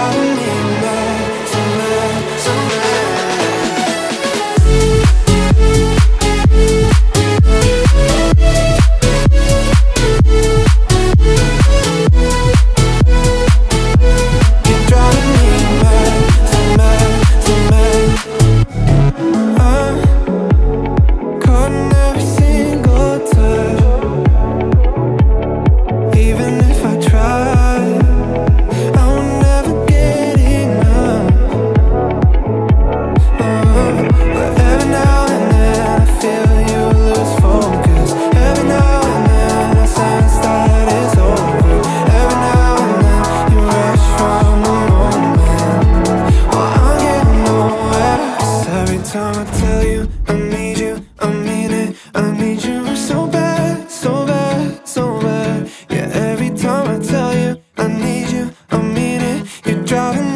driving me mad, so mad, so mad. You're driving me mad, so mad, so mad. I'm caught in every single touch. Even if I try, I will never get enough. But every now and then I feel you lose focus. Every now and then I sense that it's over. Every now and then you rush from the moment. Well, I'm getting nowhere. 'Cause every time I tell you I need you, I mean it. I need you so bad, so bad, so bad. Yeah, every time I tell you I need you, I mean it. You're driving